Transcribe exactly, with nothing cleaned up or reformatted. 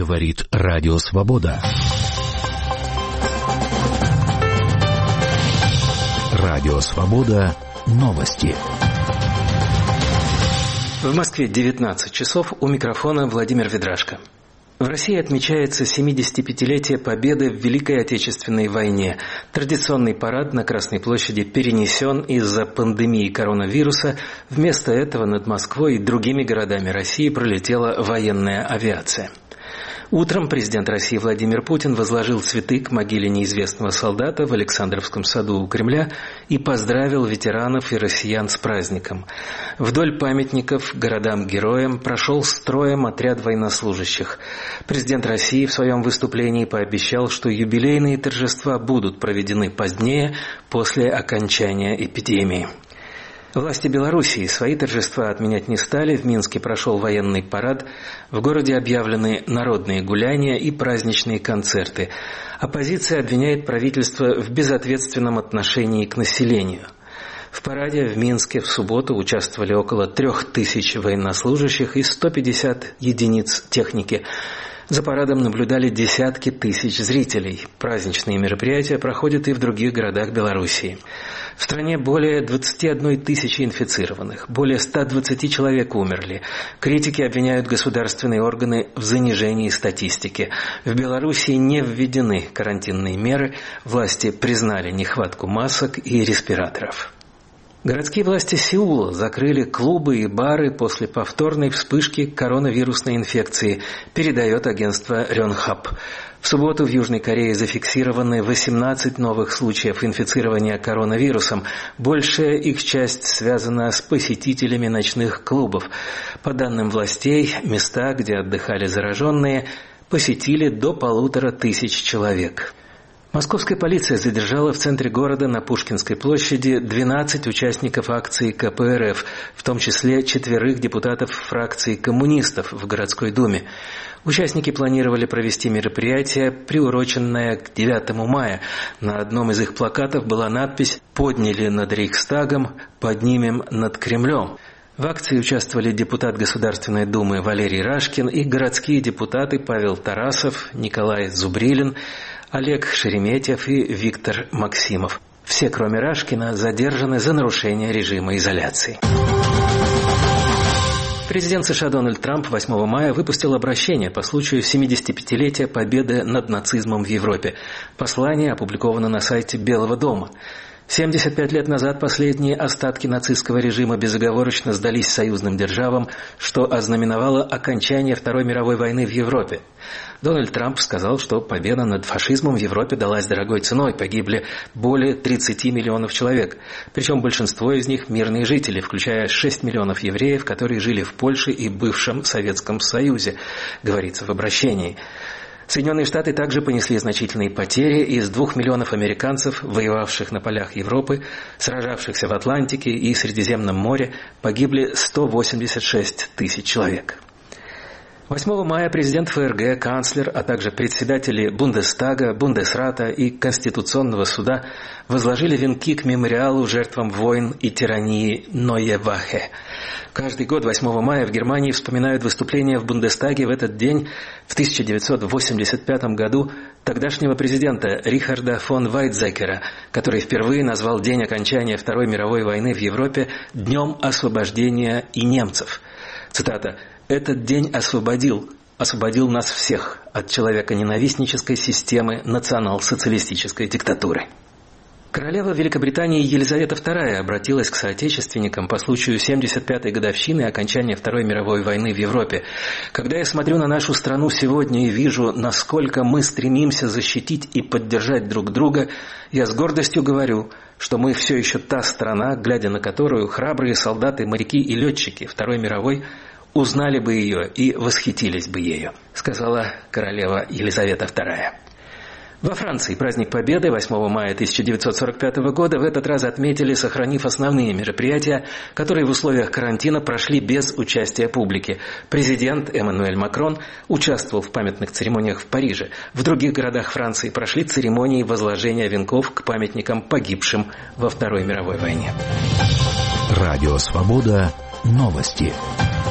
Говорит Радио Свобода. Радио Свобода. Новости. В Москве девятнадцать часов, у микрофона Владимир Ведрашко. В России отмечается семидесятипятилетие победы в Великой Отечественной войне. Традиционный парад на Красной площади перенесен из-за пандемии коронавируса. Вместо этого над Москвой и другими городами России пролетела военная авиация. Утром президент России Владимир Путин возложил цветы к могиле неизвестного солдата в Александровском саду у Кремля и поздравил ветеранов и россиян с праздником. Вдоль памятников городам-героям прошел строем отряд военнослужащих. Президент России в своем выступлении пообещал, что юбилейные торжества будут проведены позднее, после окончания эпидемии. Власти Белоруссии свои торжества отменять не стали. В Минске прошел военный парад. В городе объявлены народные гуляния и праздничные концерты. Оппозиция обвиняет правительство в безответственном отношении к населению. В параде в Минске в субботу участвовали около трех тысяч военнослужащих и сто пятьдесят единиц техники. За парадом наблюдали десятки тысяч зрителей. Праздничные мероприятия проходят и в других городах Белоруссии. В стране более двадцати одной тысячи инфицированных, более ста двадцати человек умерли. Критики обвиняют государственные органы в занижении статистики. В Белоруссии не введены карантинные меры, власти признали нехватку масок и респираторов. Городские власти Сеула закрыли клубы и бары после повторной вспышки коронавирусной инфекции, передает агентство Рёнхап. В субботу в Южной Корее зафиксированы восемнадцать новых случаев инфицирования коронавирусом. Большая их часть связана с посетителями ночных клубов. По данным властей, места, где отдыхали зараженные, посетили до полутора тысяч человек. Московская полиция задержала в центре города на Пушкинской площади двенадцать участников акции ка пэ эр эф, в том числе четверых депутатов фракции коммунистов в городской думе. Участники планировали провести мероприятие, приуроченное к девятому мая. На одном из их плакатов была надпись «Подняли над Рейхстагом, поднимем над Кремлем». В акции участвовали депутат Государственной Думы Валерий Рашкин и городские депутаты Павел Тарасов, Николай Зубрилин, Олег Шереметьев и Виктор Максимов. Все, кроме Рашкина, задержаны за нарушение режима изоляции. Президент США Дональд Трамп восьмого мая выпустил обращение по случаю семидесятипятилетия победы над нацизмом в Европе. Послание опубликовано на сайте Белого дома. семьдесят пять лет назад последние остатки нацистского режима безоговорочно сдались союзным державам, что ознаменовало окончание Второй мировой войны в Европе. Дональд Трамп сказал, что победа над фашизмом в Европе далась дорогой ценой, погибли более тридцати миллионов человек, причем большинство из них мирные жители, включая шесть миллионов евреев, которые жили в Польше и бывшем Советском Союзе, говорится в обращении. Соединенные Штаты также понесли значительные потери. Из двух миллионов американцев, воевавших на полях Европы, сражавшихся в Атлантике и Средиземном море, погибли сто восемьдесят шесть тысяч человек. восьмого мая президент эф эр гэ, канцлер, а также председатели Бундестага, Бундесрата и Конституционного суда возложили венки к мемориалу жертвам войн и тирании Ное Вахе. Каждый год восьмого мая в Германии вспоминают выступление в Бундестаге в этот день в тысяча девятьсот восемьдесят пятом году тогдашнего президента Рихарда фон Вайтзекера, который впервые назвал день окончания Второй мировой войны в Европе Днем освобождения и немцев. Цитата: «Этот день освободил, освободил нас всех от человеконенавистнической системы национал-социалистической диктатуры». Королева Великобритании Елизавета вторая обратилась к соотечественникам по случаю семьдесят пятой годовщины окончания Второй мировой войны в Европе. «Когда я смотрю на нашу страну сегодня и вижу, насколько мы стремимся защитить и поддержать друг друга, я с гордостью говорю, что мы все еще та страна, глядя на которую храбрые солдаты, моряки и летчики Второй мировой узнали бы ее и восхитились бы ею», сказала королева Елизавета вторая. Во Франции праздник Победы восьмого мая тысяча девятьсот сорок пятого года в этот раз отметили, сохранив основные мероприятия, которые в условиях карантина прошли без участия публики. Президент Эммануэль Макрон участвовал в памятных церемониях в Париже. В других городах Франции прошли церемонии возложения венков к памятникам погибшим во Второй мировой войне. Радио Свобода. Новости.